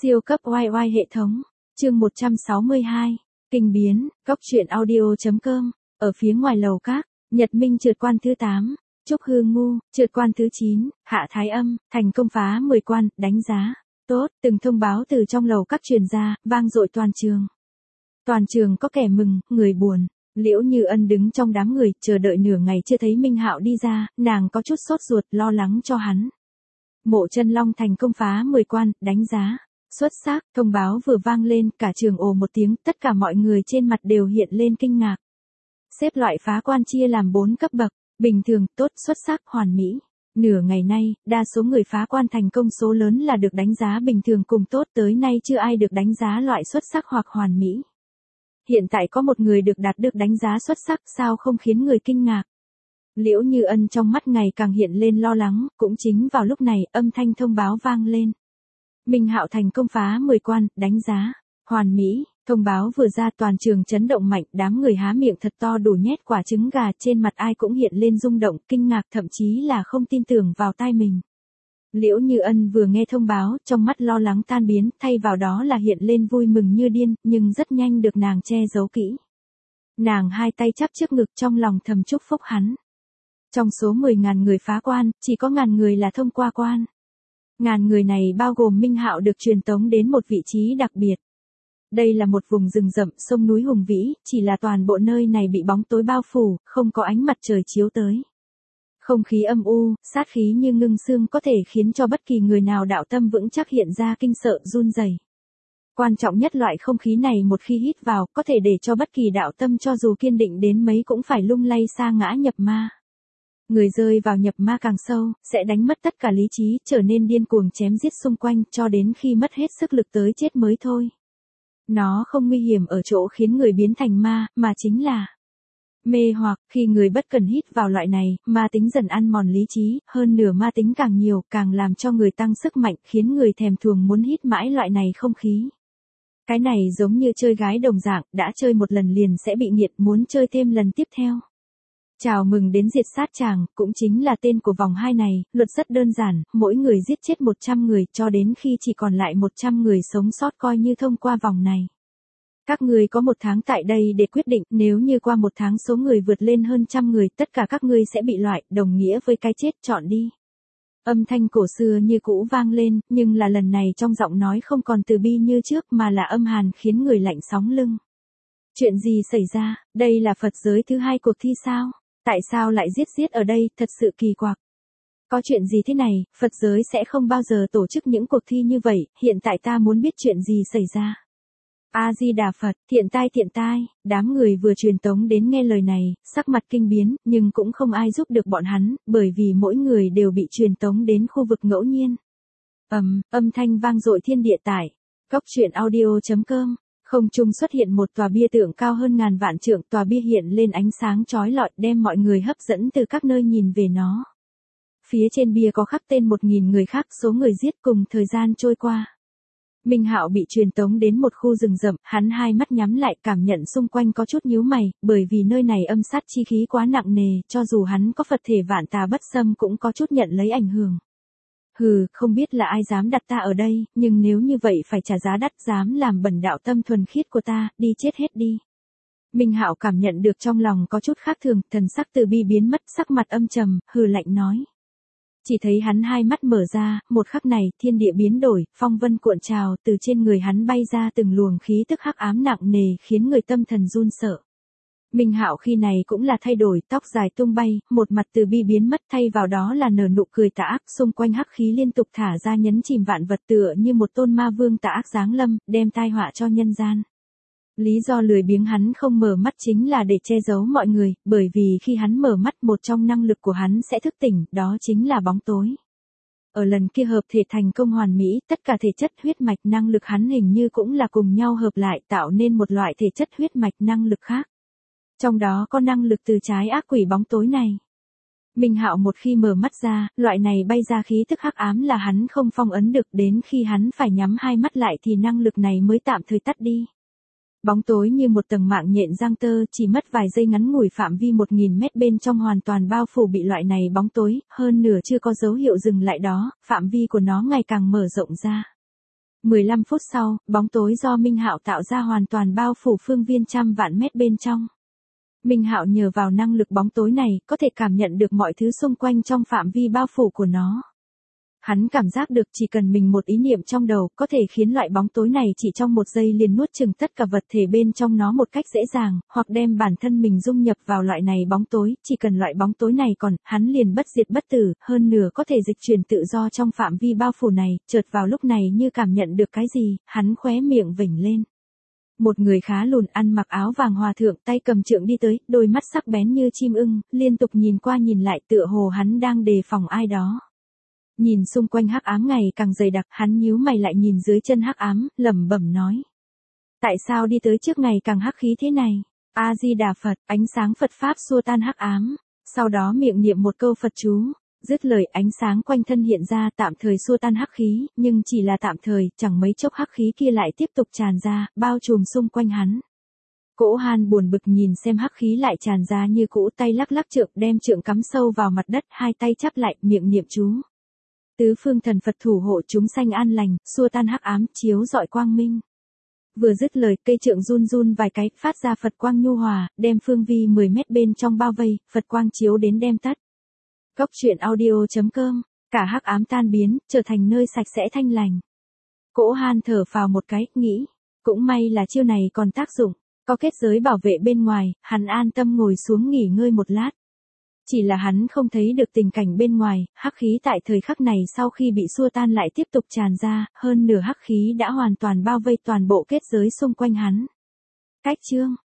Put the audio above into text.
Siêu cấp oai oai hệ thống, chương 162, kinh biến, góc truyện audio.com, ở phía ngoài lầu các, Nhật Minh trượt quan thứ 8, Trúc Hư Ngu, trượt quan thứ 9, Hạ Thái Âm, thành công phá 10 quan, đánh giá, tốt, từng thông báo từ trong lầu các truyền ra, vang dội toàn trường. Toàn trường có kẻ mừng, người buồn. Liễu Như Ân đứng trong đám người, chờ đợi nửa ngày chưa thấy Minh Hạo đi ra, nàng có chút sốt ruột, lo lắng cho hắn. Mộ Chân Long thành công phá 10 quan, đánh giá, xuất sắc, thông báo vừa vang lên, cả trường ồ một tiếng, tất cả mọi người trên mặt đều hiện lên kinh ngạc. Xếp loại phá quan chia làm 4 cấp bậc, bình thường, tốt, xuất sắc, hoàn mỹ. Nửa ngày nay, đa số người phá quan thành công số lớn là được đánh giá bình thường cùng tốt, tới nay chưa ai được đánh giá loại xuất sắc hoặc hoàn mỹ. Hiện tại có một người được đạt được đánh giá xuất sắc, sao không khiến người kinh ngạc. Liễu Như Ân trong mắt ngày càng hiện lên lo lắng, cũng chính vào lúc này, âm thanh thông báo vang lên. Minh Hạo thành công phá 10 quan, đánh giá, hoàn mỹ, thông báo vừa ra toàn trường chấn động mạnh, đám người há miệng thật to đủ nhét quả trứng gà, trên mặt ai cũng hiện lên rung động, kinh ngạc, thậm chí là không tin tưởng vào tai mình. Liễu Như Ân vừa nghe thông báo, trong mắt lo lắng tan biến, thay vào đó là hiện lên vui mừng như điên, nhưng rất nhanh được nàng che giấu kỹ. Nàng hai tay chắp trước ngực trong lòng thầm chúc phúc hắn. Trong số 10.000 người phá quan, chỉ có 1.000 người là thông qua quan. 1.000 người này bao gồm Minh Hạo được truyền tống đến một vị trí đặc biệt. Đây là một vùng rừng rậm, sông núi hùng vĩ, chỉ là toàn bộ nơi này bị bóng tối bao phủ, không có ánh mặt trời chiếu tới. Không khí âm u, sát khí như ngưng xương có thể khiến cho bất kỳ người nào đạo tâm vững chắc hiện ra kinh sợ, run rẩy. Quan trọng nhất loại không khí này một khi hít vào, có thể để cho bất kỳ đạo tâm cho dù kiên định đến mấy cũng phải lung lay sa ngã nhập ma. Người rơi vào nhập ma càng sâu, sẽ đánh mất tất cả lý trí, trở nên điên cuồng chém giết xung quanh, cho đến khi mất hết sức lực tới chết mới thôi. Nó không nguy hiểm ở chỗ khiến người biến thành ma, mà chính là mê hoặc. Khi người bất cần hít vào loại này, ma tính dần ăn mòn lý trí, hơn nửa ma tính càng nhiều, càng làm cho người tăng sức mạnh, khiến người thèm thuồng muốn hít mãi loại này không khí. Cái này giống như chơi gái đồng dạng, đã chơi một lần liền sẽ bị nghiện, muốn chơi thêm lần tiếp theo. Chào mừng đến diệt sát tràng, cũng chính là tên của vòng 2 này, luật rất đơn giản, mỗi người giết chết 100 người, cho đến khi chỉ còn lại 100 người sống sót coi như thông qua vòng này. Các ngươi có 1 tháng tại đây để quyết định, nếu như qua 1 tháng số người vượt lên hơn 100 người, tất cả các ngươi sẽ bị loại, đồng nghĩa với cái chết, chọn đi. Âm thanh cổ xưa như cũ vang lên, nhưng là lần này trong giọng nói không còn từ bi như trước mà là âm hàn khiến người lạnh sóng lưng. Chuyện gì xảy ra, đây là Phật giới thứ 2 cuộc thi sao? Tại sao lại giết ở đây, thật sự kỳ quặc. Có chuyện gì thế này, Phật giới sẽ không bao giờ tổ chức những cuộc thi như vậy, hiện tại ta muốn biết chuyện gì xảy ra. A-di-đà Phật, thiện tai, đám người vừa truyền tống đến nghe lời này, sắc mặt kinh biến, nhưng cũng không ai giúp được bọn hắn, bởi vì mỗi người đều bị truyền tống đến khu vực ngẫu nhiên. Âm thanh vang dội thiên địa tải, góc truyện audio.com. Không trung xuất hiện một tòa bia tượng cao hơn 1000 vạn trượng, tòa bia hiện lên ánh sáng chói lọi, đem mọi người hấp dẫn từ các nơi nhìn về nó. Phía trên bia có khắc tên 1000 người khác, số người giết cùng thời gian trôi qua. Minh Hạo bị truyền tống đến một khu rừng rậm, hắn hai mắt nhắm lại, cảm nhận xung quanh có chút nhíu mày, bởi vì nơi này âm sát chi khí quá nặng nề, cho dù hắn có Phật thể vạn tà bất xâm cũng có chút nhận lấy ảnh hưởng. Hừ, không biết là ai dám đặt ta ở đây, nhưng nếu như vậy phải trả giá đắt, dám làm bẩn đạo tâm thuần khiết của ta, đi chết hết đi. Minh Hạo cảm nhận được trong lòng có chút khác thường, thần sắc từ bi biến mất, sắc mặt âm trầm, hừ lạnh nói. Chỉ thấy hắn hai mắt mở ra, một khắc này, thiên địa biến đổi, phong vân cuộn trào, từ trên người hắn bay ra từng luồng khí tức hắc ám nặng nề, khiến người tâm thần run sợ. Minh Hạo khi này cũng là thay đổi, tóc dài tung bay, một mặt từ bi biến mất, thay vào đó là nở nụ cười tà ác, xung quanh hắc khí liên tục thả ra nhấn chìm vạn vật, tựa như một tôn ma vương tà ác giáng lâm, đem tai họa cho nhân gian. Lý do lười biếng hắn không mở mắt chính là để che giấu mọi người, bởi vì khi hắn mở mắt một trong năng lực của hắn sẽ thức tỉnh, đó chính là bóng tối. Ở lần kia hợp thể thành công hoàn mỹ, tất cả thể chất huyết mạch năng lực hắn hình như cũng là cùng nhau hợp lại tạo nên một loại thể chất huyết mạch năng lực khác. Trong đó có năng lực từ trái ác quỷ bóng tối này. Minh Hạo một khi mở mắt ra, loại này bay ra khí tức hắc ám là hắn không phong ấn được, đến khi hắn phải nhắm hai mắt lại thì năng lực này mới tạm thời tắt đi. Bóng tối như một tầng mạng nhện giăng tơ, chỉ mất vài giây ngắn ngủi, phạm vi 1000 mét bên trong hoàn toàn bao phủ bị loại này bóng tối, hơn nửa chưa có dấu hiệu dừng lại đó, phạm vi của nó ngày càng mở rộng ra. 15 phút sau, bóng tối do Minh Hạo tạo ra hoàn toàn bao phủ phương viên trăm vạn mét bên trong. Minh Hạo nhờ vào năng lực bóng tối này, có thể cảm nhận được mọi thứ xung quanh trong phạm vi bao phủ của nó. Hắn cảm giác được chỉ cần mình một ý niệm trong đầu, có thể khiến loại bóng tối này chỉ trong một giây liền nuốt chửng tất cả vật thể bên trong nó một cách dễ dàng, hoặc đem bản thân mình dung nhập vào loại này bóng tối, chỉ cần loại bóng tối này còn, hắn liền bất diệt bất tử, hơn nửa có thể dịch chuyển tự do trong phạm vi bao phủ này, chợt vào lúc này như cảm nhận được cái gì, hắn khóe miệng vểnh lên. Một người khá lùn ăn mặc áo vàng hòa thượng tay cầm trượng đi tới, đôi mắt sắc bén như chim ưng, liên tục nhìn qua nhìn lại tựa hồ hắn đang đề phòng ai đó. Nhìn xung quanh hắc ám ngày càng dày đặc, hắn nhíu mày lại nhìn dưới chân hắc ám, lẩm bẩm nói. Tại sao đi tới trước ngày càng hắc khí thế này? A-di-đà Phật, ánh sáng Phật Pháp xua tan hắc ám. Sau đó miệng niệm một câu Phật chú. Dứt lời ánh sáng quanh thân hiện ra tạm thời xua tan hắc khí, nhưng chỉ là tạm thời, chẳng mấy chốc hắc khí kia lại tiếp tục tràn ra, bao trùm xung quanh hắn. Cỗ Han buồn bực nhìn xem hắc khí lại tràn ra như cũ, tay lắc lắc trượng đem trượng cắm sâu vào mặt đất, hai tay chắp lại, miệng niệm chú. Tứ phương thần Phật thủ hộ chúng sanh an lành, xua tan hắc ám, chiếu rọi quang minh. Vừa dứt lời, cây trượng run run vài cái, phát ra Phật quang nhu hòa, đem phương vi 10 mét bên trong bao vây, Phật quang chiếu đến đem tắt. Góc truyện audio.com, cả hắc ám tan biến, trở thành nơi sạch sẽ thanh lành. Cỗ Han thở phào một cái, nghĩ, cũng may là chiêu này còn tác dụng, có kết giới bảo vệ bên ngoài, hắn an tâm ngồi xuống nghỉ ngơi một lát. Chỉ là hắn không thấy được tình cảnh bên ngoài, hắc khí tại thời khắc này sau khi bị xua tan lại tiếp tục tràn ra, hơn nửa hắc khí đã hoàn toàn bao vây toàn bộ kết giới xung quanh hắn. Cách chương